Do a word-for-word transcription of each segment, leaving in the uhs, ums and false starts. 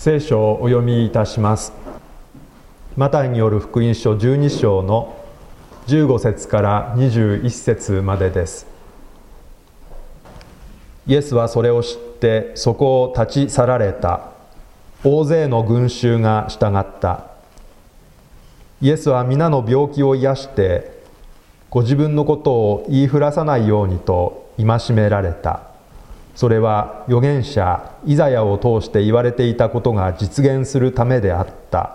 聖書をお読みいたします。マタイによる福音書じゅうに章のじゅうご節からにじゅういち節までです。イエスはそれを知ってそこを立ち去られた。大勢の群衆が従った。イエスは皆の病気を癒してご自分のことを言いふらさないようにと戒められた。それは預言者イザヤを通して言われていたことが実現するためであった。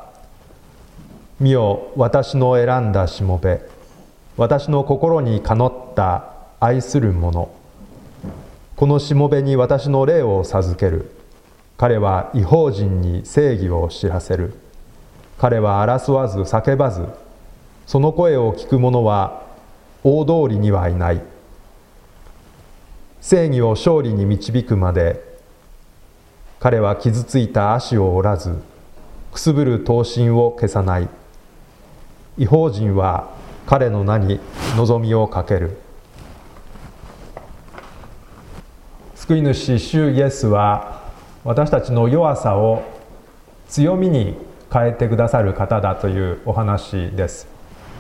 見よ、私の選んだしもべ、私の心にかのった愛する者。このしもべに私の霊を授ける。彼は異邦人に正義を知らせる。彼は争わず叫ばず、その声を聞く者は大通りにはいない。正義を勝利に導くまで、彼は傷ついた足を折らず、くすぶる刀身を消さない。異邦人は彼の名に望みをかける。救い主主イエスは私たちの弱さを強みに変えてくださる方だというお話です。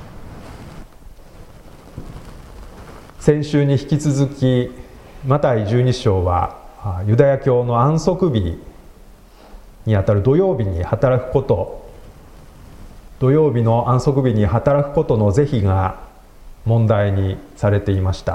先週に引き続きマタイじゅうに章はユダヤ教の安息日にあたる土曜日に働くこと、土曜日の安息日に働くことの是非が問題にされていました。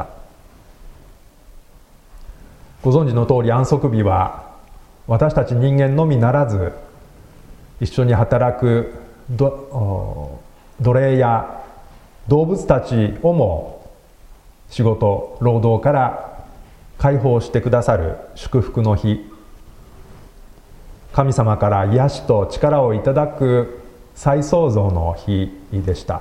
ご存知の通り安息日は私たち人間のみならず一緒に働く奴隷や動物たちをも仕事労働から解放してくださる祝福の日、神様から癒しと力をいただく再創造の日でした。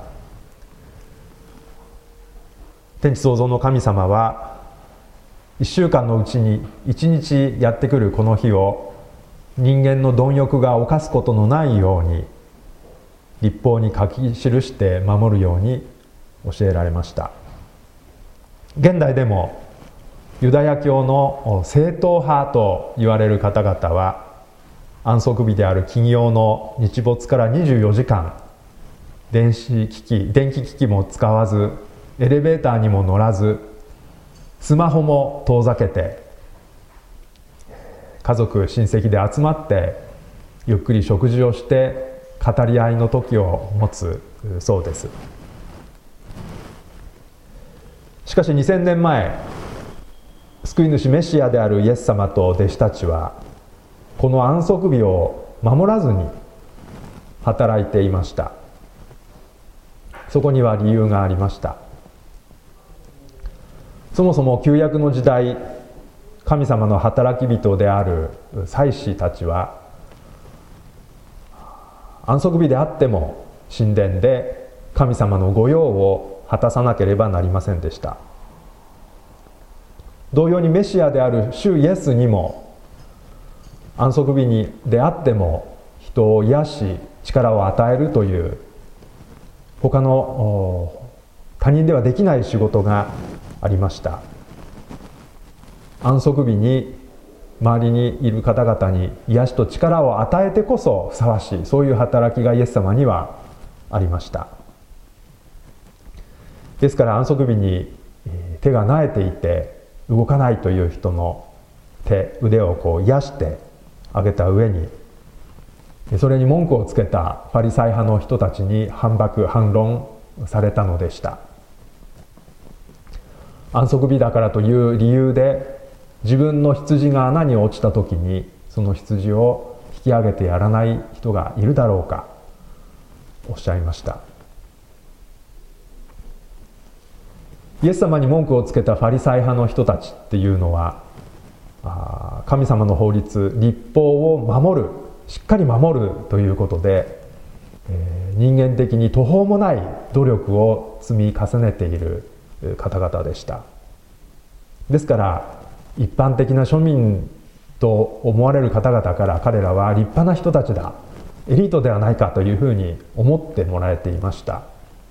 天地創造の神様はいっしゅうかんのうちにいちにちやってくるこの日を人間の貪欲が犯すことのないように律法に書き記して守るように教えられました。現代でもユダヤ教の正統派と言われる方々は安息日である金曜の日没からにじゅうよじかん電子機器電気機器も使わずエレベーターにも乗らずスマホも遠ざけて家族親戚で集まってゆっくり食事をして語り合いの時を持つそうです。しかしにせんねんまえ救い主メシアであるイエス様と弟子たちはこの安息日を守らずに働いていました。そこには理由がありました。そもそも旧約の時代、神様の働き人である祭司たちは安息日であっても神殿で神様の御用を果たさなければなりませんでした。同様にメシアである主イエスにも安息日にであっても人を癒し力を与えるという他の他人ではできない仕事がありました。安息日に周りにいる方々に癒しと力を与えてこそふさわしい、そういう働きがイエス様にはありました。ですから安息日に手がなえていて動かないという人の手腕をこう癒してあげた上に、それに文句をつけたパリサイ派の人たちに反駁反論されたのでした。安息日だからという理由で自分の羊が穴に落ちた時にその羊を引き上げてやらない人がいるだろうか、おっしゃいました。イエス様に文句をつけたファリサイ派の人たちっていうのは神様の法律律法を守る、しっかり守るということで、えー、人間的に途方もない努力を積み重ねている方々でした。ですから一般的な庶民と思われる方々から彼らは立派な人たちだ、エリートではないかというふうに思ってもらえていました。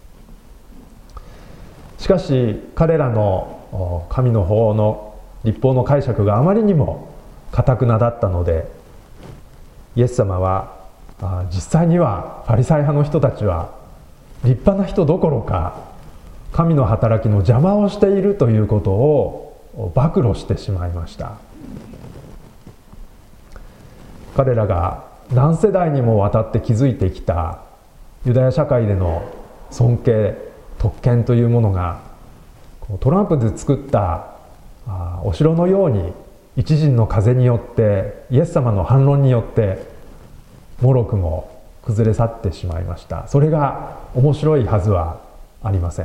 しかし彼らの神の法の律法の解釈があまりにも堅くなだったので、 イエス様はあ実際にはパリサイ派の人たちは立派な人どころか神の働きの邪魔をしているということを暴露してしまいました。彼らが何世代にもわたって築いてきたユダヤ社会での尊敬特権というものがトランプで作ったお城のように一陣の風によってイエス様の反論によってもろくも崩れ去ってしまいました。それが面白いはずはありません。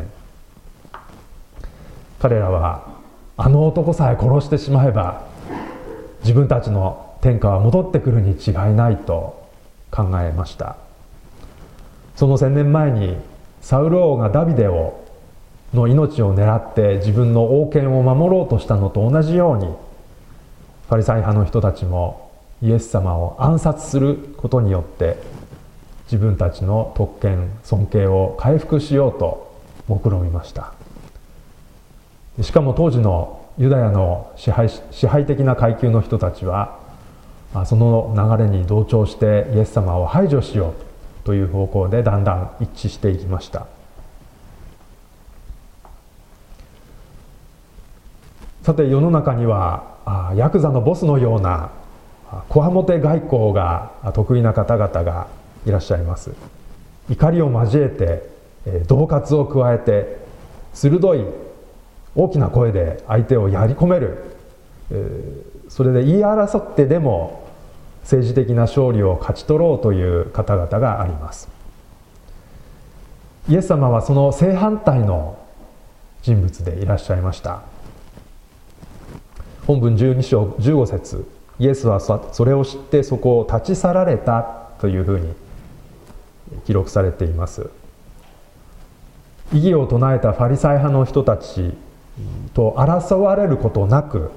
彼らはあの男さえ殺してしまえば自分たちの天下は戻ってくるに違いないと考えました。その千年前にサウル王がダビデをの命を狙って自分の王権を守ろうとしたのと同じようにパリサイ派の人たちもイエス様を暗殺することによって自分たちの特権尊敬を回復しようと目論みました。しかも当時のユダヤの支配、支配的な階級の人たちはその流れに同調してイエス様を排除しようという方向でだんだん一致していきました。さて世の中にはヤクザのボスのようなこわもて外交が得意な方々がいらっしゃいます。怒りを交えて恫喝を加えて鋭い大きな声で相手をやり込める、それで言い争ってでも政治的な勝利を勝ち取ろうという方々があります。イエス様はその正反対の人物でいらっしゃいました。本文じゅうに章じゅうご節、イエスはそれを知ってそこを立ち去られたというふうに記録されています。異議を唱えたファリサイ派の人たちと争われることなく、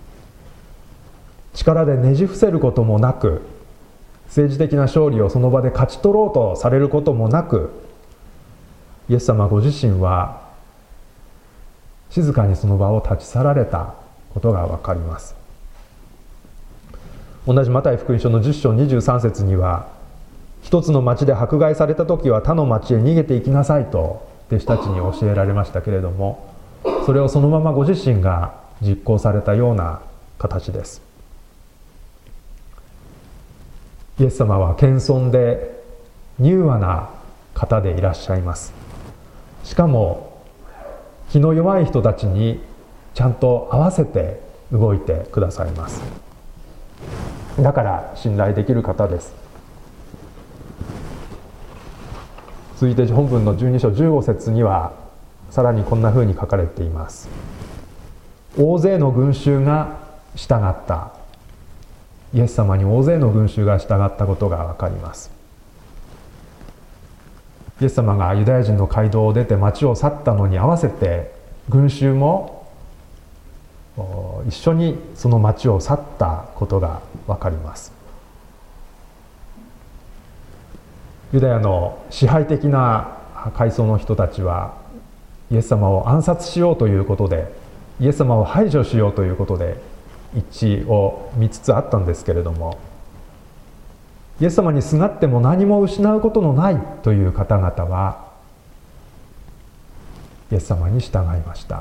力でねじ伏せることもなく、政治的な勝利をその場で勝ち取ろうとされることもなく、イエス様ご自身は静かにその場を立ち去られたことがわかります。同じマタイ福音書のじゅっ章にじゅうさん節には、一つの町で迫害された時は他の町へ逃げていきなさいと弟子たちに教えられましたけれども、それをそのままご自身が実行されたような形です。イエス様は謙遜で柔和な方でいらっしゃいます。しかも気の弱い人たちにちゃんと合わせて動いてくださいます。だから信頼できる方です。続いて本文のじゅうに章じゅうご節にはさらにこんなふうに書かれています。大勢の群衆が従った。イエス様に大勢の群衆が従ったことがわかります。イエス様がユダヤ人の街道を出て町を去ったのに合わせて群衆も一緒にその町を去ったことがわかります。ユダヤの支配的な階層の人たちはイエス様を暗殺しようということで、イエス様を排除しようということで一致を見つつあったんですけれども、イエス様にすがっても何も失うことのないという方々はイエス様に従いました。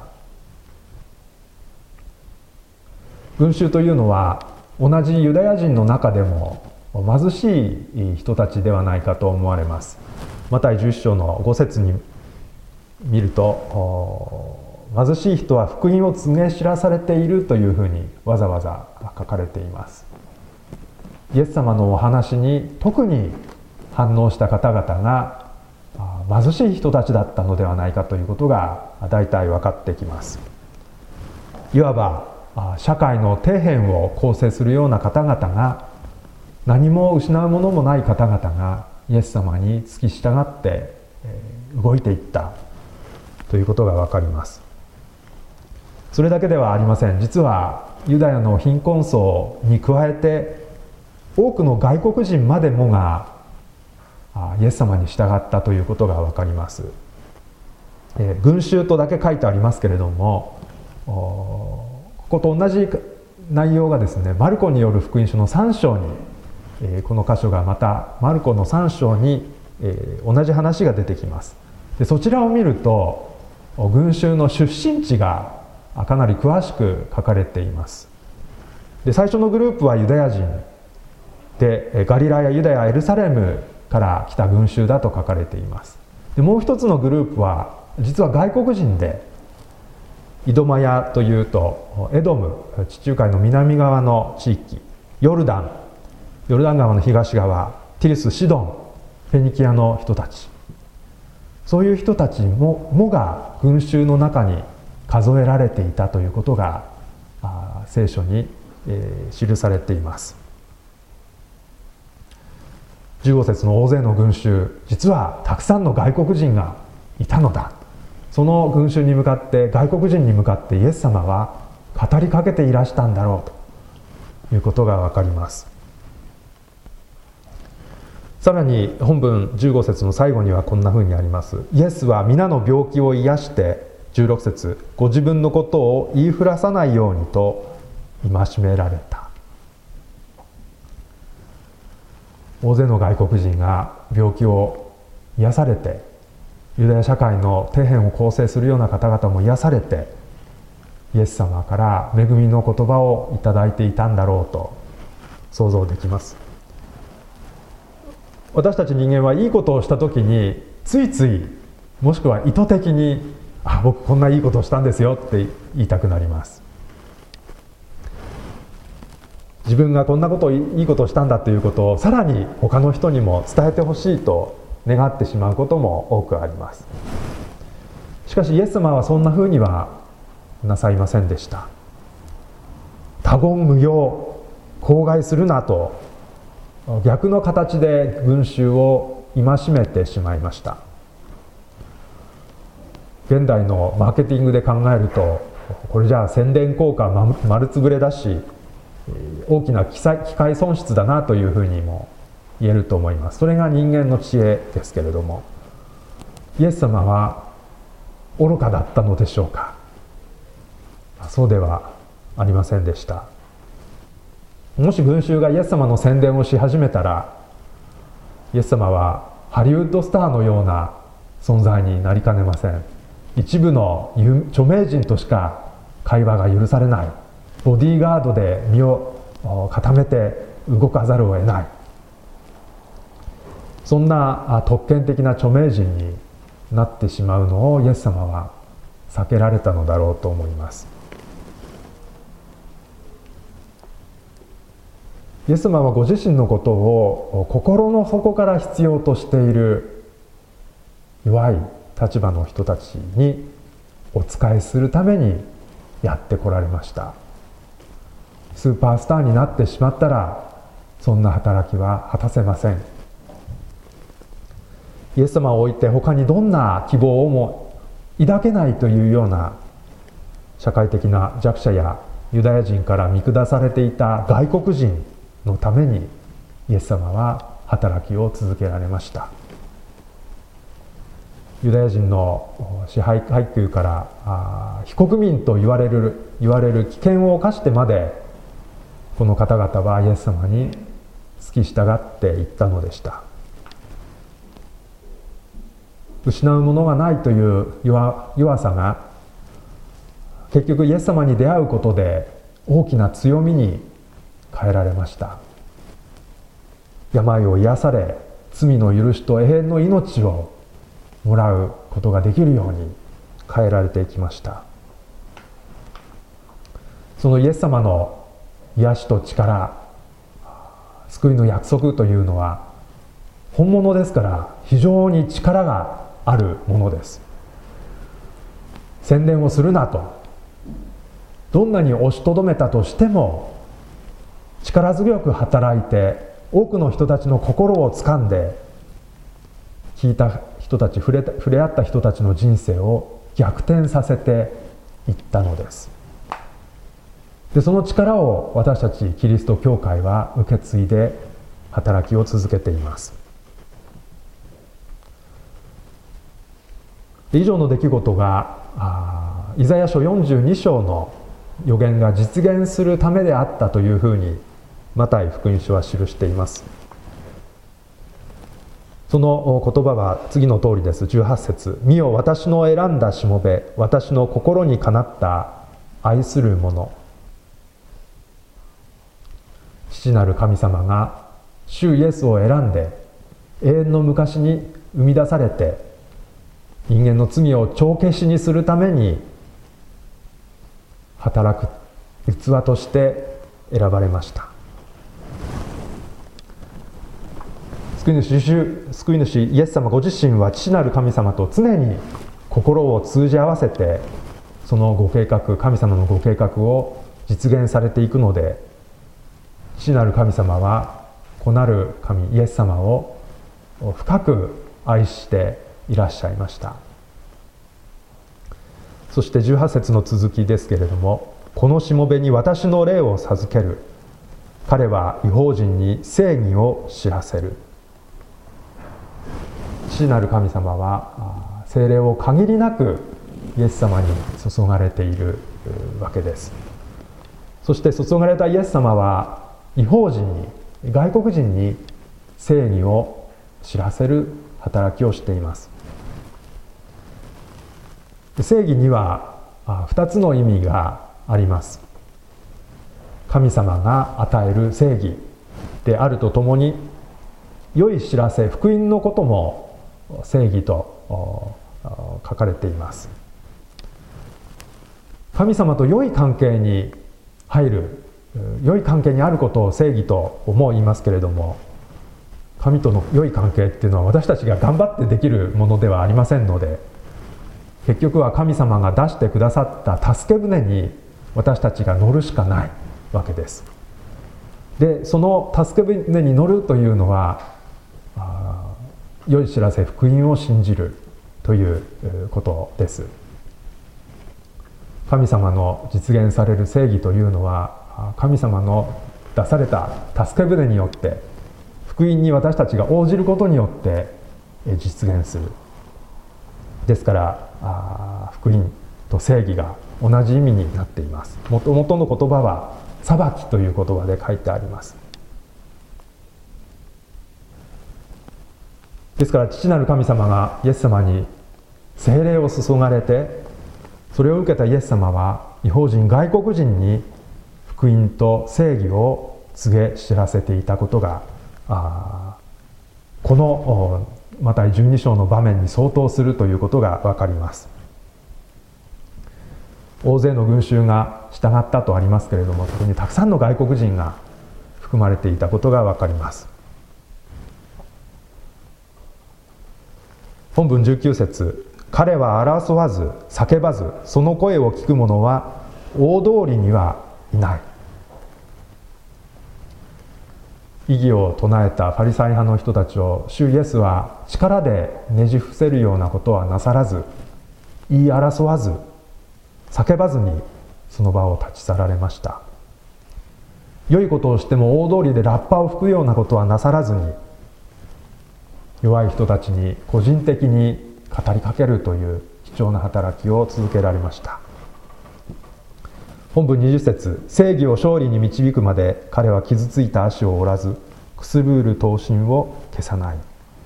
群衆というのは同じユダヤ人の中でも貧しい人たちではないかと思われます。マタイじゅういち章のご節に見ると、貧しい人は福音を告げ知らされているというふうにわざわざ書かれています。イエス様のお話に特に反応した方々が貧しい人たちだったのではないかということが大体分かってきます。いわば社会の底辺を構成するような方々が、何も失うものもない方々がイエス様に付き従って動いていったということが分かります。それだけではありません。実はユダヤの貧困層に加えて多くの外国人までもがイエス様に従ったということが分かります。えー、群衆とだけ書いてありますけれども、ここと同じ内容がですね、マルコによる福音書のさん章にこの箇所がまたマルコのさん章に同じ話が出てきます。でそちらを見ると群衆の出身地がかなり詳しく書かれています。で最初のグループはユダヤ人で、ガリラヤ、ユダヤ、エルサレムから来た群衆だと書かれています。でもう一つのグループは実は外国人で、イドマヤというとエドム、地中海の南側の地域、ヨルダン、ヨルダン川の東側、ティリス、シドン、フェニキアの人たち、そういう人たちももが群衆の中に数えられていたということが聖書に、えー、記されています。じゅうご節の大勢の群衆、実はたくさんの外国人がいたのだ。その群衆に向かって、外国人に向かってイエス様は語りかけていらしたんだろうということがわかります。さらに本文じゅうご節の最後にはこんなふうにあります。イエスは皆の病気を癒して、じゅうろく節、ご自分のことを言いふらさないようにと戒められた。大勢の外国人が病気を癒されて、ユダヤ社会の底辺を構成するような方々も癒されて、イエス様から恵みの言葉をいただいていたんだろうと想像できます。私たち人間はいいことをしたときについつい、もしくは意図的に「あ、僕こんないいことをしたんですよ」って言いたくなります。自分がこんなことをいいことをしたんだということをさらに他の人にも伝えてほしいと願ってしまうことも多くあります。しかしイエス様はそんなふうにはなさいませんでした。他言無用、口外するなと逆の形で群衆を戒めてしまいました。現代のマーケティングで考えると、これじゃあ宣伝効果は丸つぶれだし、大きな機会損失だなというふうにも言えると思います。それが人間の知恵ですけれども、イエス様は愚かだったのでしょうか。そうではありませんでした。もし群衆がイエス様の宣伝をし始めたら、イエス様はハリウッドスターのような存在になりかねません。一部の著名人としか会話が許されない、ボディーガードで身を固めて動かざるを得ない、そんな特権的な著名人になってしまうのをイエス様は避けられたのだろうと思います。イエス様はご自身のことを心の底から必要としている弱い立場の人たちにお仕えするためにやってこられました。スーパースターになってしまったらそんな働きは果たせません。イエス様を置いて他にどんな希望をも抱けないというような社会的な弱者やユダヤ人から見下されていた外国人のためにイエス様は働きを続けられました。ユダヤ人の支配階級から非国民と言われる言われる危険を冒してまでこの方々はイエス様に付き従っていったのでした。失うものがないという弱、弱さが結局イエス様に出会うことで大きな強みに変えられました。病を癒され、罪の許しと永遠の命をもらうことができるように変えられていきました。そのイエス様の癒しと力、救いの約束というのは本物ですから非常に力があるものです。宣伝をするなと、どんなに押しとどめたとしても力強く働いて多くの人たちの心をつかんで、聞いた人たち、触れた、触れ合った人たちの人生を逆転させていったのです。で、その力を私たちキリスト教会は受け継いで働きを続けています。以上の出来事がイザヤ書よんじゅうに章の予言が実現するためであったというふうにマタイ福音書は記しています。その言葉は次の通りです。じゅうはち節、見よ私の選んだしもべ、私の心にかなった愛する者。父なる神様が主イエスを選んで、永遠の昔に生み出されて、人間の罪を帳消しにするために働く器として選ばれました。救い主、救い主イエス様ご自身は父なる神様と常に心を通じ合わせて、そのご計画、神様のご計画を実現されていくので、父なる神様は子なる神イエス様を深く愛していらっしゃいました。そしてじゅうはち節の続きですけれども、このしもべに私の霊を授ける。彼は異邦人に正義を知らせる。父なる神様は聖霊を限りなくイエス様に注がれているわけです。そして注がれたイエス様は異邦人に、外国人に正義を知らせる働きをしています。正義にはふたつの意味があります。神様が与える正義であるとともに、良い知らせ、福音のことも正義と書かれています。神様と良い関係に入る、良い関係にあることを正義とも言いますけれども、神との良い関係っていうのは私たちが頑張ってできるものではありませんので、結局は神様が出してくださった助け舟に私たちが乗るしかないわけです。で、その助け舟に乗るというのは、良い知らせ、福音を信じるということです。神様の実現される正義というのは、神様の出された助け舟によって、福音に私たちが応じることによって実現する。ですから福音と正義が同じ意味になっています。もともとの言葉は裁きという言葉で書いてあります。ですから父なる神様がイエス様に聖霊を注がれて、それを受けたイエス様は異邦人、外国人に福音と正義を告げ知らせていたことが、あこのマタイじゅうに章の場面に相当するということが分かります。大勢の群衆が従ったとありますけれども、そこにたくさんの外国人が含まれていたことが分かります。本文じゅうきゅう節、彼は争わず叫ばず、その声を聞く者は大通りにはいない。異議を唱えたファリサイ派の人たちを主イエスは力でねじ伏せるようなことはなさらず、言い争わず叫ばずにその場を立ち去られました。良いことをしても大通りでラッパを吹くようなことはなさらずに、弱い人たちに個人的に語りかけるという貴重な働きを続けられました。本文にじゅう節、正義を勝利に導くまで彼は傷ついた足を折らず、くすぶる闘心を消さない。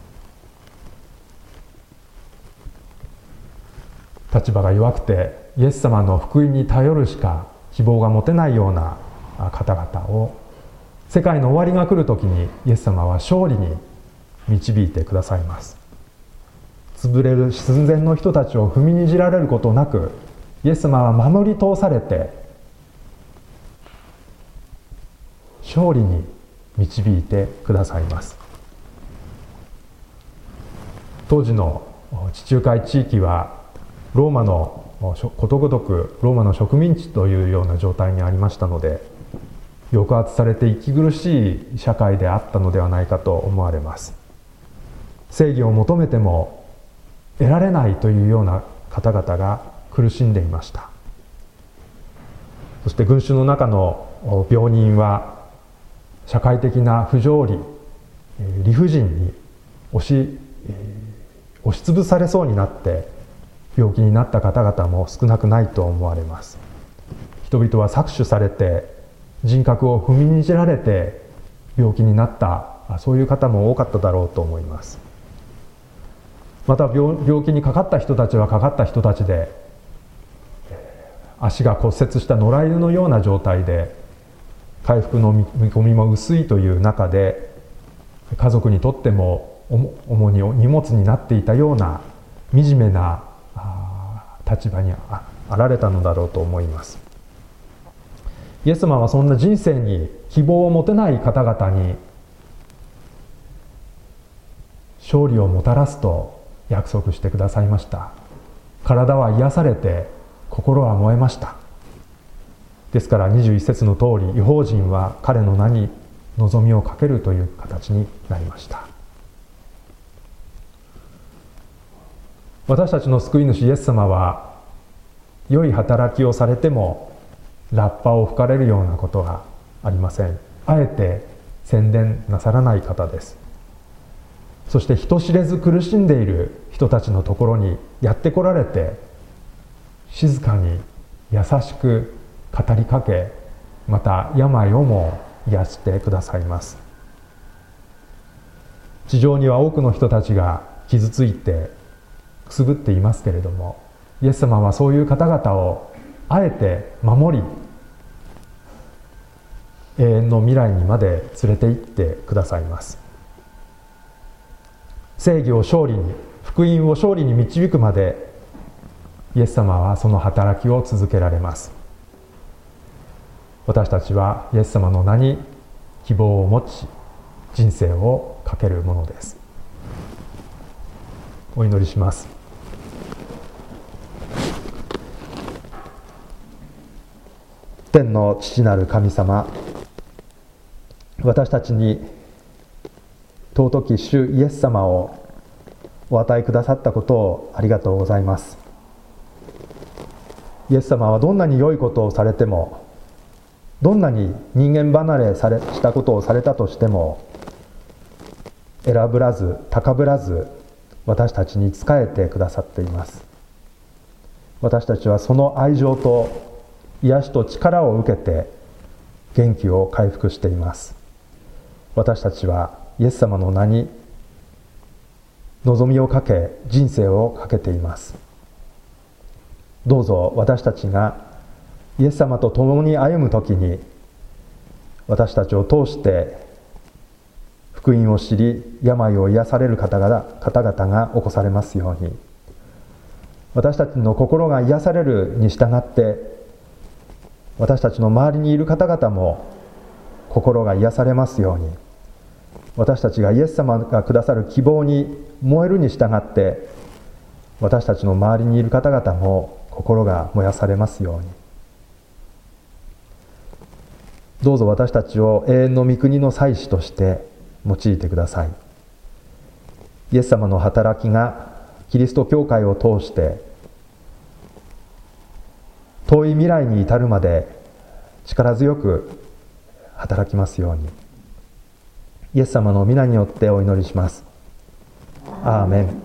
立場が弱くてイエス様の福音に頼るしか希望が持てないような方々を、世界の終わりが来るときにイエス様は勝利に導いてくださいます。潰れる寸前の人たちを踏みにじられることなく、イエス様は守り通されて勝利に導いてくださいます。当時の地中海地域はローマのことごとくローマの植民地というような状態にありましたので、抑圧されて息苦しい社会であったのではないかと思われます。正義を求めても得られないというような方々が苦しんでいました。そして群衆の中の病人は社会的な不条理、理不尽に押し、押しつぶされそうになって病気になった方々も少なくないと思われます。人々は搾取されて人格を踏みにじられて病気になった、そういう方も多かっただろうと思います。また 病, 病気にかかった人たちはかかった人たちで、足が骨折した野良犬のような状態で回復の見込みも薄いという中で、家族にとっても主に荷物になっていたような惨めな立場にあられたのだろうと思います。イエス様はそんな人生に希望を持てない方々に勝利をもたらすと約束してくださいました。体は癒されて心は燃えました。ですからにじゅういち節の通り、異邦人は彼の名に望みをかけるという形になりました。私たちの救い主イエス様は、良い働きをされてもラッパを吹かれるようなことがありません。あえて宣伝なさらない方です。そして人知れず苦しんでいる人たちのところにやってこられて、静かに優しく語りかけ、また病をも癒してくださいます。地上には多くの人たちが傷ついてくすぶっていますけれども、イエス様はそういう方々をあえて守り、永遠の未来にまで連れて行ってくださいます。正義を勝利に、福音を勝利に導くまで、イエス様はその働きを続けられます。私たちはイエス様の名に希望を持ち、人生をかけるものです。お祈りします。天の父なる神様、私たちに尊き主イエス様をお与えくださったことをありがとうございます。イエス様はどんなに良いことをされても、どんなに人間離れされしたことをされたとしても、偉ぶらず高ぶらず私たちに仕えてくださっています。私たちはその愛情と癒しと力を受けて元気を回復しています。私たちはイエス様の名に望みをかけ、人生をかけています。どうぞ私たちがイエス様と共に歩むときに、私たちを通して福音を知り、病を癒される方々、方々が起こされますように、私たちの心が癒されるに従って、私たちの周りにいる方々も心が癒されますように、私たちがイエス様がくださる希望に燃えるに従って、私たちの周りにいる方々も心が燃やされますように。どうぞ私たちを永遠の御国の祭司として用いてください。イエス様の働きがキリスト教会を通して遠い未来に至るまで力強く働きますように。イエス様の皆によってお祈りします。アーメン。